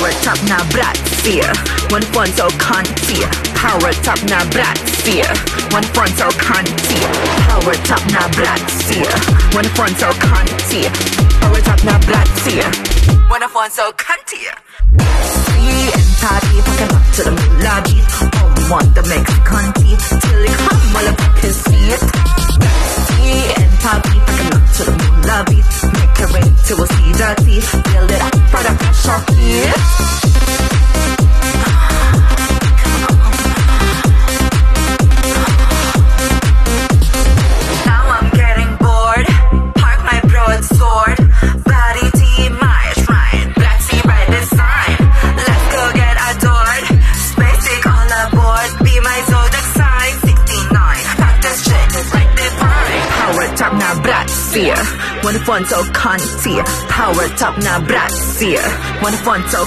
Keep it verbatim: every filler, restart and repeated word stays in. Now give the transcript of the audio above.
Power top na bratzy. One fun so cunty. Power top na bratzy. One fun so cunty. Power top na bratzy. One fun so cunty. Power top na bratzy. One fun so cunty. See and party, fucking up to the lobby. Oh, we want the Mexican tea till it come all up can see it. See and party, fucking up to the lobby. Make it rain till we see the tea. Build it up for the fresh off here. One fun so cunty. Power top na bratzy. One fun so